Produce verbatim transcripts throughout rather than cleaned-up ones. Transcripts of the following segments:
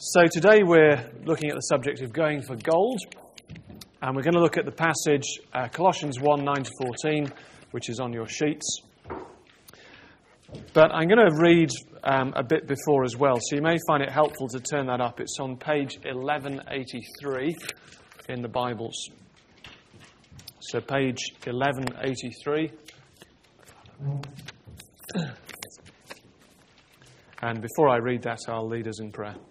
So today we're looking at the subject of going for gold, and we're going to look at the passage uh, Colossians one, nine to fourteen, which is on your sheets. But I'm going to read um, a bit before as well, so you may find it helpful to turn that up. It's on page eleven eighty-three in the Bibles. So page eleven eighty-three. And before I read that, I'll lead us in prayer.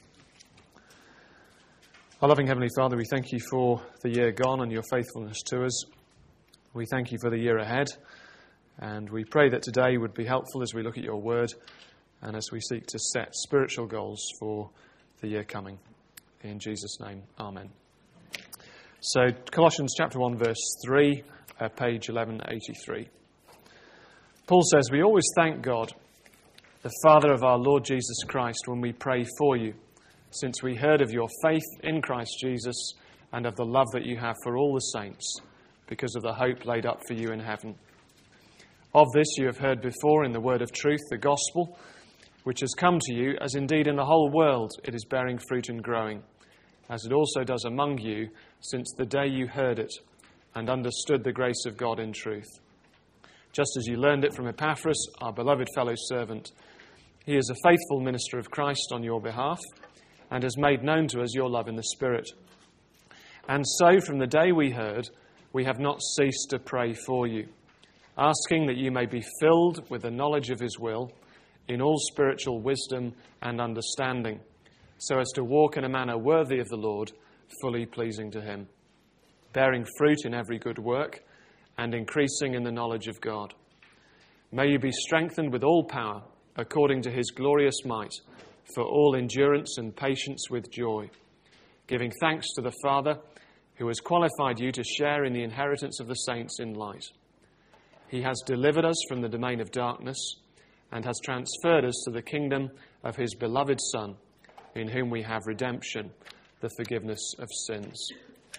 Our loving Heavenly Father, we thank you for the year gone and your faithfulness to us. We thank you for the year ahead. And we pray that today would be helpful as we look at your word and as we seek to set spiritual goals for the year coming. In Jesus' name, amen. So Colossians chapter one, verse three, uh, page eleven eighty-three. Paul says, "We always thank God, the Father of our Lord Jesus Christ, when we pray for you, since we heard of your faith in Christ Jesus and of the love that you have for all the saints, because of the hope laid up for you in heaven. Of this you have heard before in the word of truth, the gospel, which has come to you, as indeed in the whole world it is bearing fruit and growing, as it also does among you, since the day you heard it and understood the grace of God in truth. Just as you learned it from Epaphras, our beloved fellow servant. He is a faithful minister of Christ on your behalf, and has made known to us your love in the Spirit. And so, from the day we heard, we have not ceased to pray for you, asking that you may be filled with the knowledge of his will, in all spiritual wisdom and understanding, so as to walk in a manner worthy of the Lord, fully pleasing to him, bearing fruit in every good work, and increasing in the knowledge of God. May you be strengthened with all power, according to his glorious might, for all endurance and patience with joy, giving thanks to the Father, who has qualified you to share in the inheritance of the saints in light. He has delivered us from the domain of darkness and has transferred us to the kingdom of his beloved Son, in whom we have redemption, the forgiveness of sins."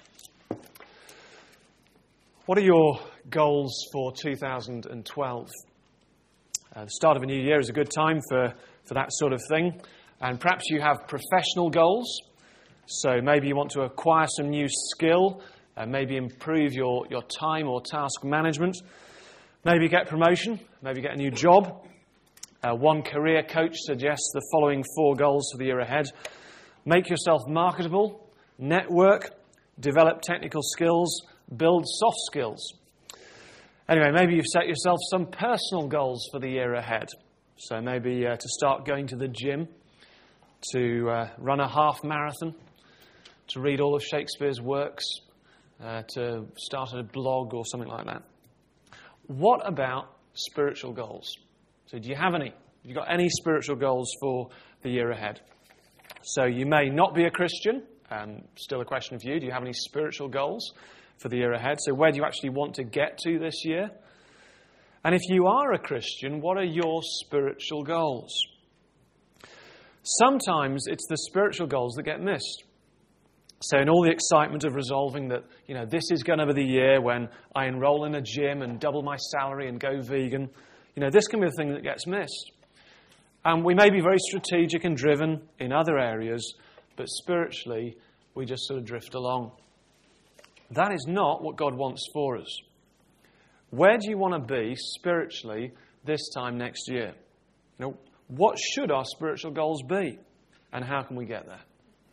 What are your goals for two thousand twelve? Uh, the start of a new year is a good time for, for that sort of thing. And perhaps you have professional goals. So maybe you want to acquire some new skill, uh, maybe improve your, your time or task management, maybe get promotion, maybe get a new job. Uh, one career coach suggests the following four goals for the year ahead. Make yourself marketable, network, develop technical skills, build soft skills. Anyway, maybe you've set yourself some personal goals for the year ahead. So maybe uh, to start going to the gym, to uh, run a half marathon, to read all of Shakespeare's works, uh, to start a blog or something like that. What about spiritual goals? So do you have any? Have you got any spiritual goals for the year ahead? So you may not be a Christian. Um, still a question for you. Do you have any spiritual goals for the year ahead? So where do you actually want to get to this year? And if you are a Christian, what are your spiritual goals? Sometimes it's the spiritual goals that get missed. So in all the excitement of resolving that, you know, this is going to be the year when I enroll in a gym and double my salary and go vegan, you know, this can be the thing that gets missed. And we may be very strategic and driven in other areas, but spiritually, we just sort of drift along. That is not what God wants for us. Where do you want to be spiritually this time next year? You know, what should our spiritual goals be? And how can we get there?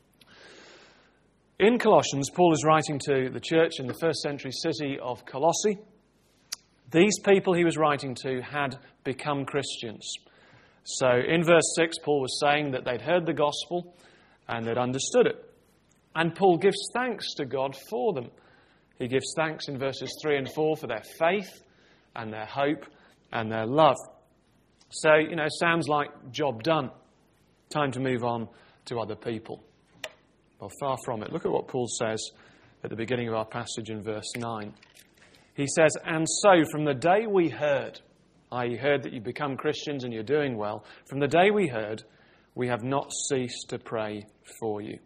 In Colossians, Paul is writing to the church in the first century city of Colossae. These people he was writing to had become Christians. So in verse six, Paul was saying that they'd heard the gospel and they'd understood it. And Paul gives thanks to God for them. He gives thanks in verses three and four for their faith and their hope and their love. So, you know, sounds like job done. Time to move on to other people. Well, far from it. Look at what Paul says at the beginning of our passage in verse nine. He says, "And so from the day we heard," that is heard that you become Christians and you're doing well, "from the day we heard, we have not ceased to pray for you."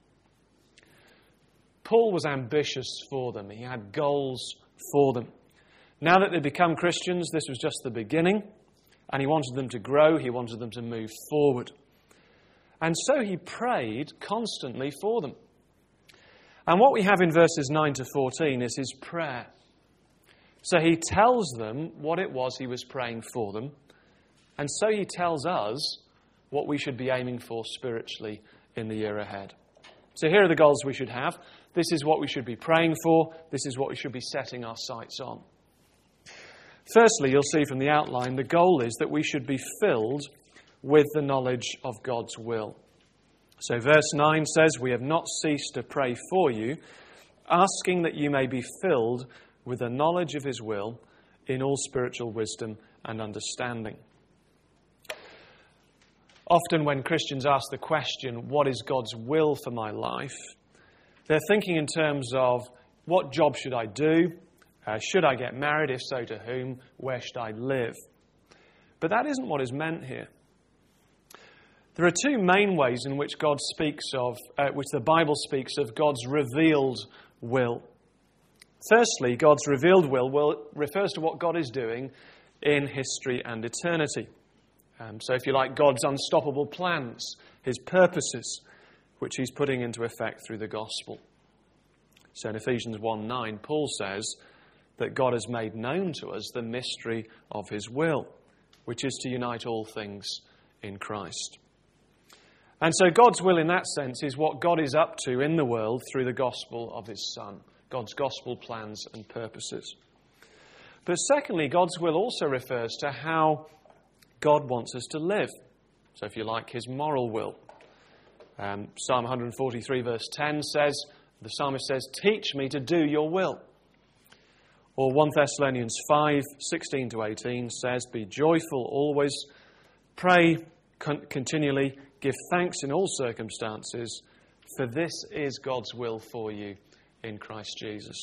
Paul was ambitious for them. He had goals for them. Now that they'd become Christians, this was just the beginning. And he wanted them to grow. He wanted them to move forward. And so he prayed constantly for them. And what we have in verses nine to fourteen is his prayer. So he tells them what it was he was praying for them. And so he tells us what we should be aiming for spiritually in the year ahead. So here are the goals we should have. This is what we should be praying for. This is what we should be setting our sights on. Firstly, you'll see from the outline, the goal is that we should be filled with the knowledge of God's will. So verse nine says, "We have not ceased to pray for you, asking that you may be filled with the knowledge of his will in all spiritual wisdom and understanding." Often when Christians ask the question, what is God's will for my life? They're thinking in terms of, what job should I do? Uh, should I get married? If so, to whom? Where should I live? But that isn't what is meant here. There are two main ways in which God speaks of, uh, which the Bible speaks of God's revealed will. Firstly, God's revealed will, will refers to what God is doing in history and eternity. Um, so if you like, God's unstoppable plans, his purposes, which he's putting into effect through the gospel. So in Ephesians one nine, Paul says that God has made known to us the mystery of his will, which is to unite all things in Christ. And so God's will in that sense is what God is up to in the world through the gospel of his Son, God's gospel plans and purposes. But secondly, God's will also refers to how God wants us to live. So if you like, his moral will. Um, Psalm one forty-three verse ten says, the psalmist says, "Teach me to do your will." Or First Thessalonians five sixteen to eighteen says, "Be joyful always, pray con- continually, give thanks in all circumstances, for this is God's will for you in Christ Jesus."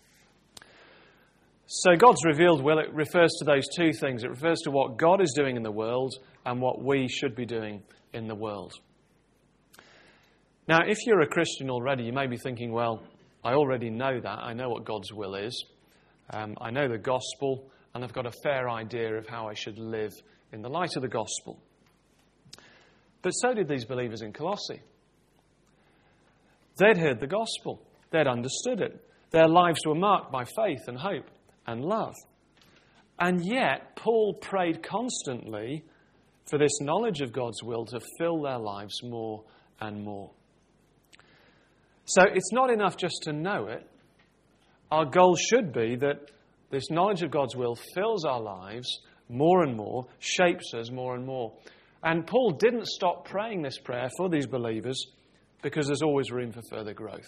So God's revealed will, it refers to those two things. It refers to what God is doing in the world and what we should be doing in the world. Now, if you're a Christian already, you may be thinking, well, I already know that. I know what God's will is. Um, I know the gospel, and I've got a fair idea of how I should live in the light of the gospel. But so did these believers in Colossae. They'd heard the gospel. They'd understood it. Their lives were marked by faith and hope and love. And yet, Paul prayed constantly for this knowledge of God's will to fill their lives more and more. So it's not enough just to know it. Our goal should be that this knowledge of God's will fills our lives more and more, shapes us more and more. And Paul didn't stop praying this prayer for these believers because there's always room for further growth.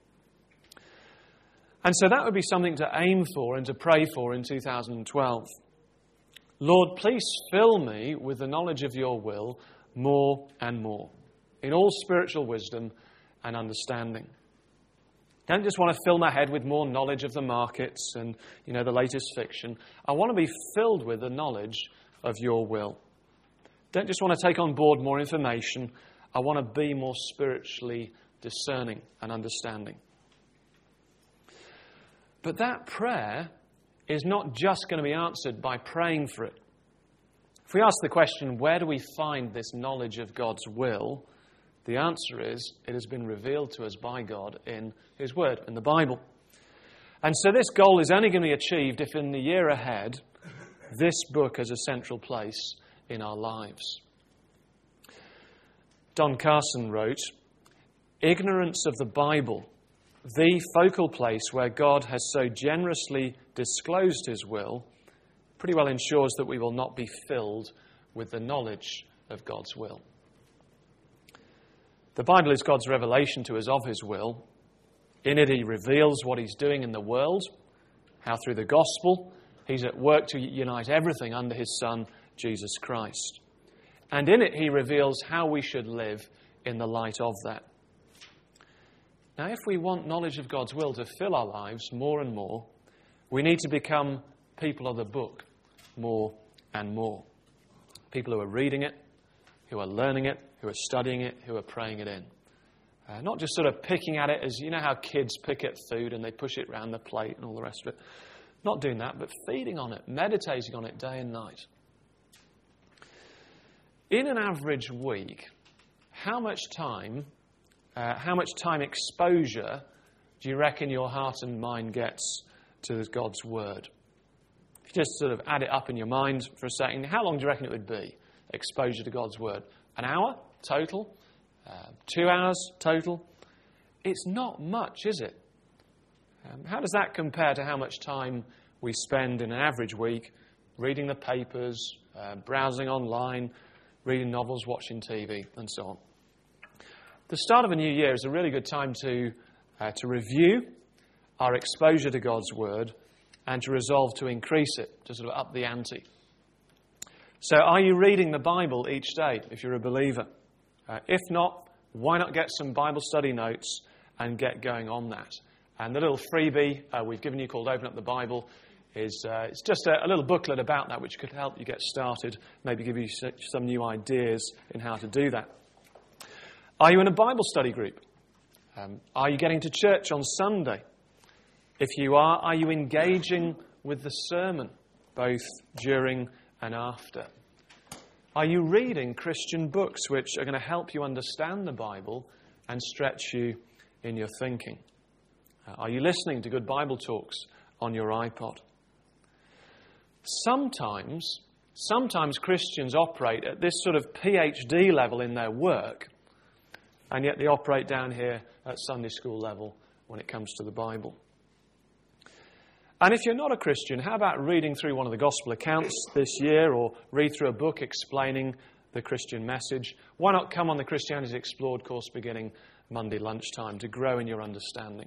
And so that would be something to aim for and to pray for in two thousand twelve. Lord, please fill me with the knowledge of your will more and more, in all spiritual wisdom and understanding. Don't just want to fill my head with more knowledge of the markets and, you know, the latest fiction. I want to be filled with the knowledge of your will. Don't just want to take on board more information. I want to be more spiritually discerning and understanding. But that prayer is not just going to be answered by praying for it. If we ask the question, where do we find this knowledge of God's will? The answer is, it has been revealed to us by God in his word, in the Bible. And so this goal is only going to be achieved if in the year ahead, this book has a central place in our lives. Don Carson wrote, "Ignorance of the Bible, the focal place where God has so generously disclosed his will, pretty well ensures that we will not be filled with the knowledge of God's will." The Bible is God's revelation to us of his will. In it, he reveals what he's doing in the world, how through the gospel he's at work to unite everything under his Son, Jesus Christ. And in it, he reveals how we should live in the light of that. Now, if we want knowledge of God's will to fill our lives more and more, we need to become people of the book more and more. People who are reading it, who are learning it, who are studying it, who are praying it in. Uh, not just sort of picking at it as, you know how kids pick at food and they push it around the plate and all the rest of it. Not doing that, but feeding on it, meditating on it day and night. In an average week, how much time, uh, how much time exposure do you reckon your heart and mind gets to God's Word? If you just sort of add it up in your mind for a second, how long do you reckon it would be, exposure to God's Word? An hour total? Uh, two hours total? It's not much, is it? Um, how does that compare to how much time we spend in an average week reading the papers, uh, browsing online, reading novels, watching T V, and so on? The start of a new year is a really good time to, uh, to review our exposure to God's Word and to resolve to increase it, to sort of up the ante. So are you reading the Bible each day if you're a believer? Uh, if not, why not get some Bible study notes and get going on that? And the little freebie uh, we've given you called Open Up the Bible is uh, it's just a, a little booklet about that which could help you get started, maybe give you some new ideas in how to do that. Are you in a Bible study group? Um, are you getting to church on Sunday? If you are, are you engaging with the sermon, both during and after? Are you reading Christian books which are going to help you understand the Bible and stretch you in your thinking? Uh, are you listening to good Bible talks on your iPod? Sometimes, sometimes Christians operate at this sort of PhD level in their work, and yet they operate down here at Sunday school level when it comes to the Bible. And if you're not a Christian, how about reading through one of the gospel accounts this year, or read through a book explaining the Christian message? Why not come on the Christianity Explored course beginning Monday lunchtime to grow in your understanding?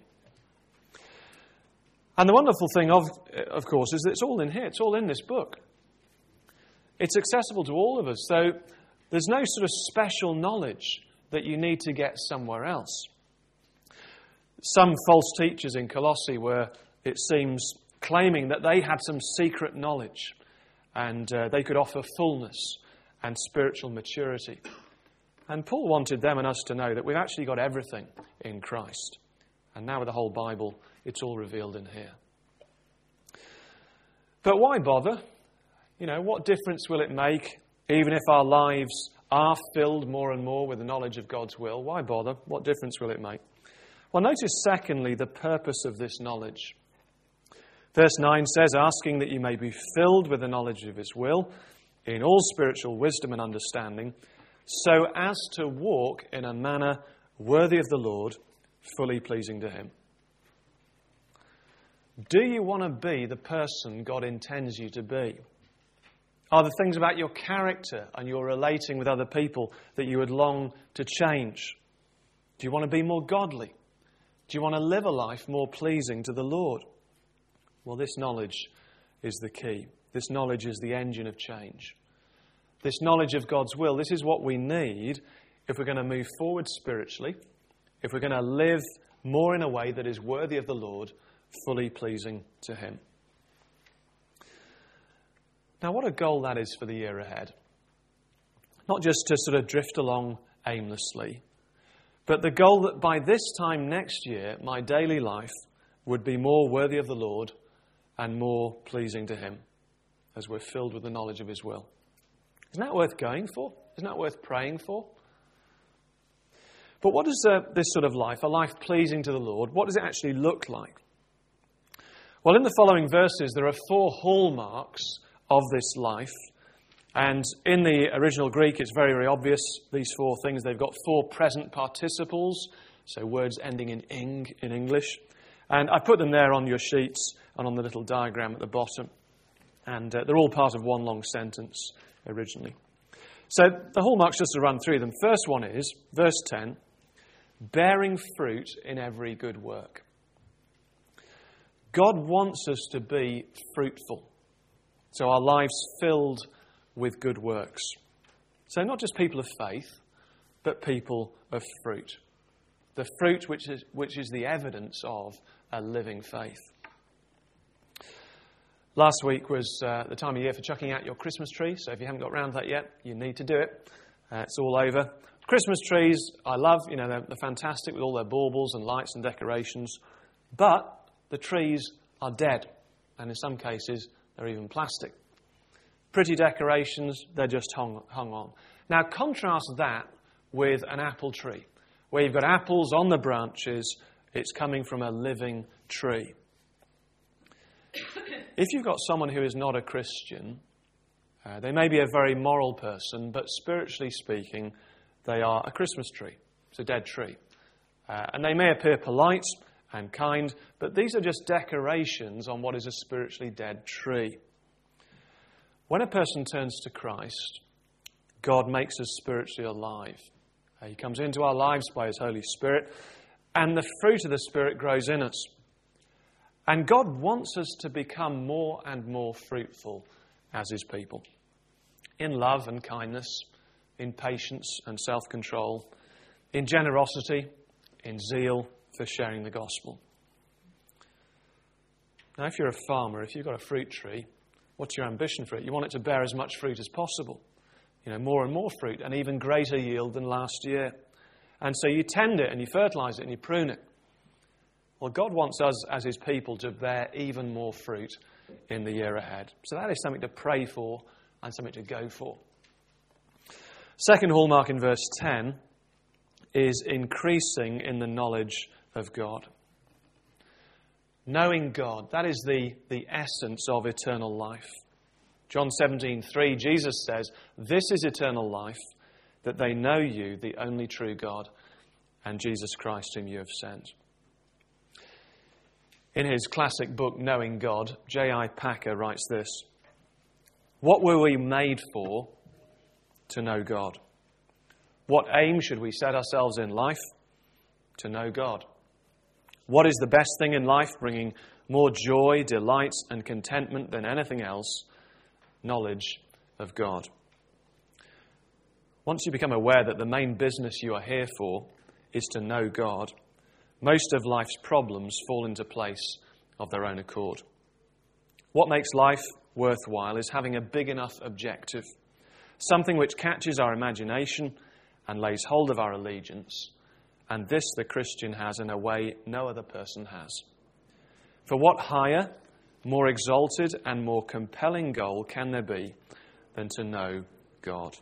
And the wonderful thing, of, of course, is that it's all in here. It's all in this book. It's accessible to all of us. So there's no sort of special knowledge that you need to get somewhere else. Some false teachers in Colossae were, it seems, claiming that they had some secret knowledge and uh, they could offer fullness and spiritual maturity. And Paul wanted them and us to know that we've actually got everything in Christ. And now with the whole Bible, it's all revealed in here. But why bother? You know, what difference will it make, even if our lives are filled more and more with the knowledge of God's will? Why bother? What difference will it make? Well, notice secondly the purpose of this knowledge. Verse nine says, asking that you may be filled with the knowledge of his will, in all spiritual wisdom and understanding, so as to walk in a manner worthy of the Lord, fully pleasing to him. Do you want to be the person God intends you to be? Are there things about your character and your relating with other people that you would long to change? Do you want to be more godly? Do you want to live a life more pleasing to the Lord? Well, this knowledge is the key. This knowledge is the engine of change. This knowledge of God's will, this is what we need if we're going to move forward spiritually, if we're going to live more in a way that is worthy of the Lord, fully pleasing to him. Now, what a goal that is for the year ahead. Not just to sort of drift along aimlessly, but the goal that by this time next year, my daily life would be more worthy of the Lord and more pleasing to him as we're filled with the knowledge of his will. Isn't that worth going for? Isn't that worth praying for? But what is uh, this sort of life, a life pleasing to the Lord, what does it actually look like? Well, in the following verses, there are four hallmarks of this life. And in the original Greek, it's very, very obvious, these four things. They've got four present participles, so words ending in ing in English. And I put them there on your sheets and on the little diagram at the bottom. And uh, they're all part of one long sentence originally. So the hallmarks, just to run through them. First one is, verse ten, bearing fruit in every good work. God wants us to be fruitful. So our lives filled with good works. So not just people of faith, but people of fruit. The fruit which is, which is the evidence of a living faith. Last week was uh, the time of year for chucking out your Christmas tree. So if you haven't got around to that yet, you need to do it. Uh, it's all over. Christmas trees, I love. You know, they're, they're fantastic with all their baubles and lights and decorations. But the trees are dead. And in some cases, they're even plastic. Pretty decorations, they're just hung, hung on. Now, contrast that with an apple tree. Where you've got apples on the branches, it's coming from a living tree. If you've got someone who is not a Christian, uh, they may be a very moral person, but spiritually speaking, they are a Christmas tree. It's a dead tree. Uh, and they may appear polite and kind, but these are just decorations on what is a spiritually dead tree. When a person turns to Christ, God makes us spiritually alive. Uh, he comes into our lives by His Holy Spirit, and the fruit of the Spirit grows in us. And God wants us to become more and more fruitful as His people. In love and kindness, in patience and self-control, in generosity, in zeal for sharing the gospel. Now, if you're a farmer, if you've got a fruit tree, what's your ambition for it? You want it to bear as much fruit as possible. You know, more and more fruit, and even greater yield than last year. And so you tend it, and you fertilize it, and you prune it. Well, God wants us as His people to bear even more fruit in the year ahead. So that is something to pray for and something to go for. Second hallmark in verse ten is increasing in the knowledge of God. Knowing God, that is the, the essence of eternal life. John seventeen three, Jesus says, "This is eternal life, that they know you, the only true God, and Jesus Christ whom you have sent." In his classic book, Knowing God, J I Packer writes this: "What were we made for? To know God. What aim should we set ourselves in life? To know God. What is the best thing in life, bringing more joy, delight, and contentment than anything else? Knowledge of God." Once you become aware that the main business you are here for is to know God, most of life's problems fall into place of their own accord. What makes life worthwhile is having a big enough objective, something which catches our imagination and lays hold of our allegiance. And this the Christian has in a way no other person has. For what higher, more exalted and more compelling goal can there be than to know God?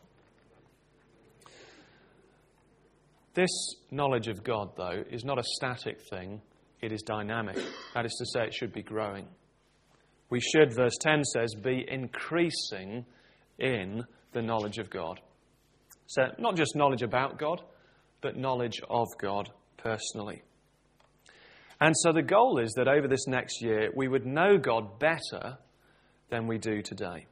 This knowledge of God, though, is not a static thing. It is dynamic. That is to say, it should be growing. We should, verse ten says, be increasing in the knowledge of God. So not just knowledge about God, but knowledge of God personally. And so the goal is that over this next year, we would know God better than we do today.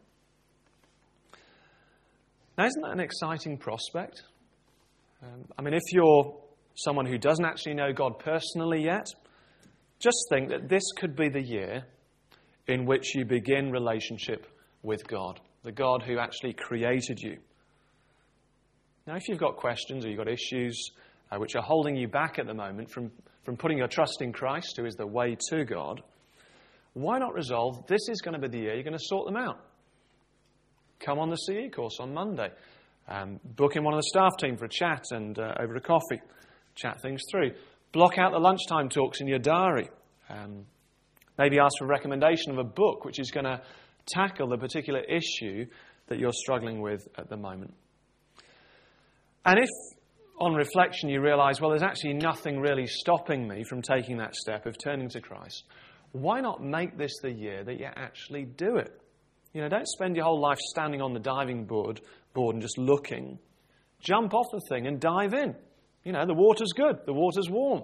Now, isn't that an exciting prospect? Um, I mean, if you're someone who doesn't actually know God personally yet, just think that this could be the year in which you begin relationship with God, the God who actually created you. Now, if you've got questions or you've got issues uh, which are holding you back at the moment from, from putting your trust in Christ, who is the way to God, why not resolve this is going to be the year you're going to sort them out? Come on the C E course on Monday. Um, book in one of the staff team for a chat and uh, over a coffee. Chat things through. Block out the lunchtime talks in your diary. Um, maybe ask for a recommendation of a book which is going to tackle the particular issue that you're struggling with at the moment. And if, on reflection, you realise, well, there's actually nothing really stopping me from taking that step of turning to Christ, why not make this the year that you actually do it? You know, don't spend your whole life standing on the diving board, board and just looking. Jump off the thing and dive in. You know, the water's good, the water's warm.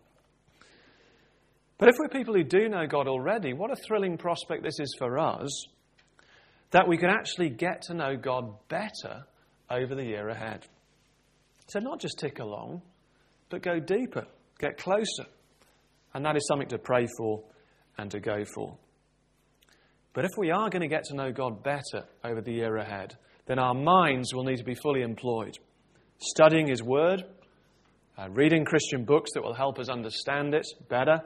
But if we're people who do know God already, what a thrilling prospect this is for us, that we can actually get to know God better over the year ahead. So not just tick along, but go deeper, get closer. And that is something to pray for and to go for. But if we are going to get to know God better over the year ahead, then our minds will need to be fully employed. Studying His Word, uh, reading Christian books that will help us understand it better.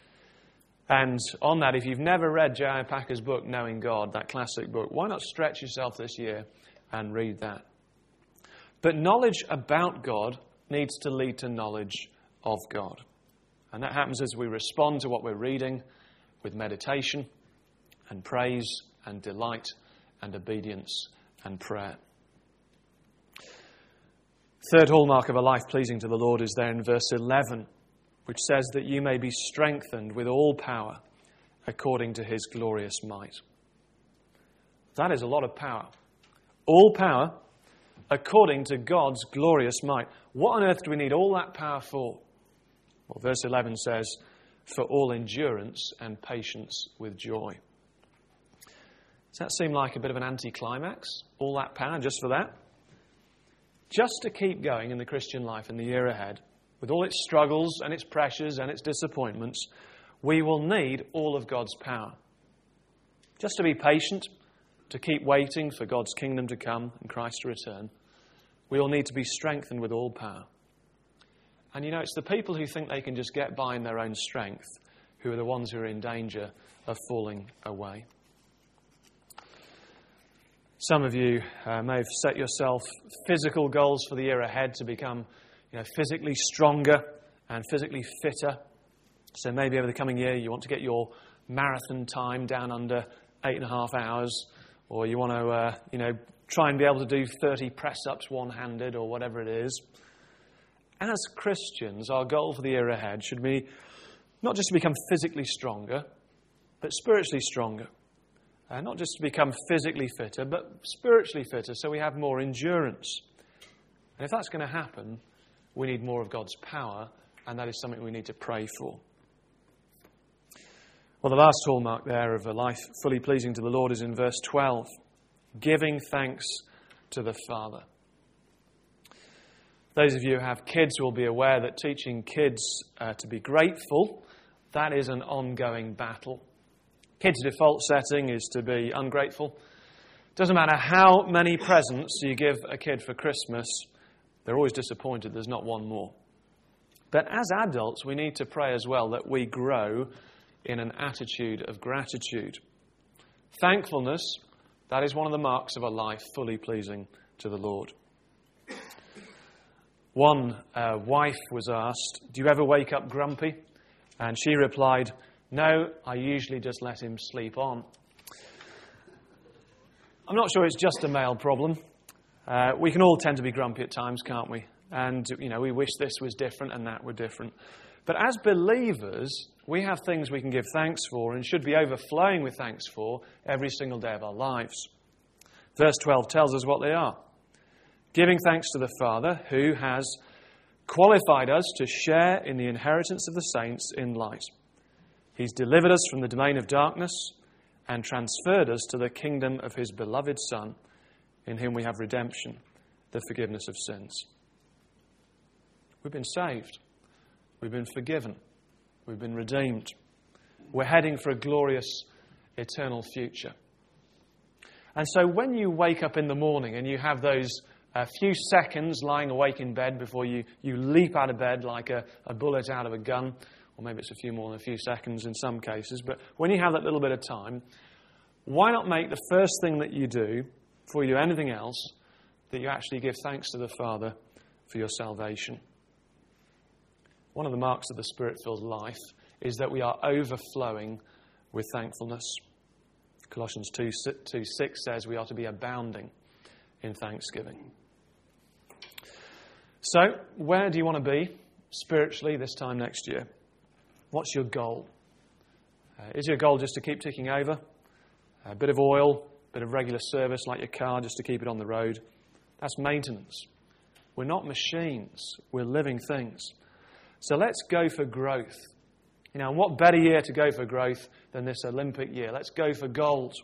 And on that, if you've never read J I Packer's book, Knowing God, that classic book, why not stretch yourself this year and read that? But knowledge about God needs to lead to knowledge of God. And that happens as we respond to what we're reading with meditation and praise and delight and obedience and prayer. Third hallmark of a life pleasing to the Lord is there in verse eleven, which says that you may be strengthened with all power according to his glorious might. That is a lot of power. All power according to God's glorious might. What on earth do we need all that power for? Well, verse eleven says, for all endurance and patience with joy. Does that seem like a bit of an anticlimax? All that power just for that? Just to keep going in the Christian life in the year ahead, with all its struggles and its pressures and its disappointments, we will need all of God's power. Just to be patient, to keep waiting for God's kingdom to come and Christ to return, we will need to be strengthened with all power. And you know, it's the people who think they can just get by in their own strength who are the ones who are in danger of falling away. Some of you uh, may have set yourself physical goals for the year ahead to become, you know, physically stronger and physically fitter. So maybe over the coming year you want to get your marathon time down under eight and a half hours, or you want to, uh, you know, try and be able to do thirty press-ups one-handed or whatever it is. As Christians, our goal for the year ahead should be not just to become physically stronger, but spiritually stronger. Uh, not just to become physically fitter, but spiritually fitter, so we have more endurance. And if that's going to happen, we need more of God's power, and that is something we need to pray for. Well, the last hallmark there of a life fully pleasing to the Lord is in verse twelve, giving thanks to the Father. Those of you who have kids will be aware that teaching kids uh, to be grateful, that is an ongoing battle. Kids' default setting is to be ungrateful. Doesn't matter how many presents you give a kid for Christmas, they're always disappointed there's not one more. But as adults, we need to pray as well that we grow in an attitude of gratitude. Thankfulness, that is one of the marks of a life fully pleasing to the Lord. One uh, wife was asked, do you ever wake up grumpy? And she replied, no, I usually just let him sleep on. I'm not sure it's just a male problem. Uh, we can all tend to be grumpy at times, can't we? And, you know, we wish this was different and that were different. But as believers, we have things we can give thanks for and should be overflowing with thanks for every single day of our lives. Verse twelve tells us what they are. Giving thanks to the Father who has qualified us to share in the inheritance of the saints in light. He's delivered us from the domain of darkness and transferred us to the kingdom of his beloved Son, in whom we have redemption, the forgiveness of sins. We've been saved. We've been forgiven. We've been redeemed. We're heading for a glorious eternal future. And so when you wake up in the morning and you have those a few seconds lying awake in bed before you, you leap out of bed like a, a bullet out of a gun, or maybe it's a few more than a few seconds in some cases, but when you have that little bit of time, why not make the first thing that you do, before you do anything else, that you actually give thanks to the Father for your salvation? One of the marks of the Spirit-filled life is that we are overflowing with thankfulness. Colossians two six says we are to be abounding in thanksgiving. So, where do you want to be spiritually this time next year? What's your goal? Uh, is your goal just to keep ticking over? A bit of oil, a bit of regular service like your car just to keep it on the road? That's maintenance. We're not machines. We're living things. So let's go for growth. You know, what better year to go for growth than this Olympic year? Let's go for gold.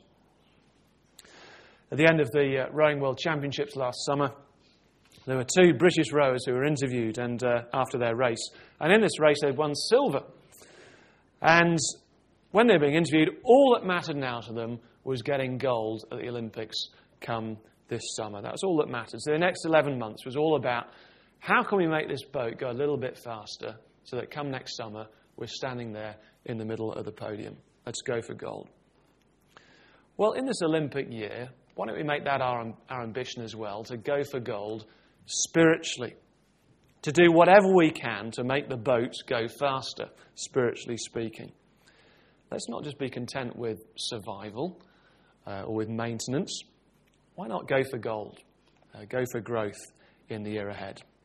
At the end of the uh, Rowing World Championships last summer, there were two British rowers who were interviewed and uh, after their race. And in this race, they'd won silver. And when they were being interviewed, all that mattered now to them was getting gold at the Olympics come this summer. That was all that mattered. So the next eleven months was all about how can we make this boat go a little bit faster so that come next summer, we're standing there in the middle of the podium. Let's go for gold. Well, in this Olympic year, why don't we make that our, our ambition as well, to go for gold spiritually, to do whatever we can to make the boat go faster, spiritually speaking. Let's not just be content with survival uh, or with maintenance. Why not go for gold? Uh, go for growth in the year ahead.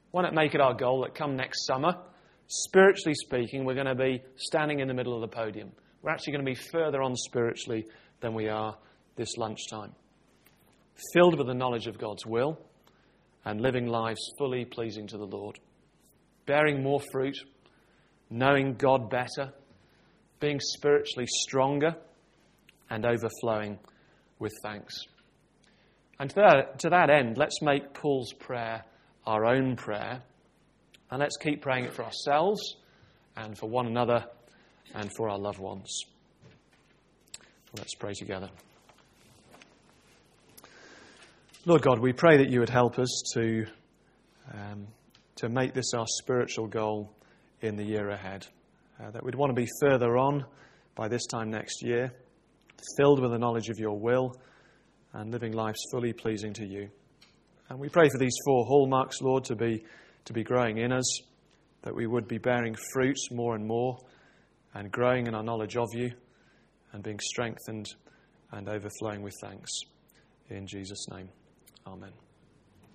Why not make it our goal that come next summer, spiritually speaking, we're going to be standing in the middle of the podium. We're actually going to be further on spiritually than we are this lunchtime. Filled with the knowledge of God's will and living lives fully pleasing to the Lord. Bearing more fruit, knowing God better, being spiritually stronger and overflowing with thanks. And to that, to that end, let's make Paul's prayer our own prayer, and let's keep praying it for ourselves and for one another and for our loved ones. Let's pray together. Lord God, we pray that you would help us to, um, to make this our spiritual goal in the year ahead, uh, that we'd want to be further on by this time next year, filled with the knowledge of your will and living lives fully pleasing to you. And we pray for these four hallmarks, Lord, to be to be growing in us, that we would be bearing fruit more and more and growing in our knowledge of you and being strengthened and overflowing with thanks. In Jesus' name, amen.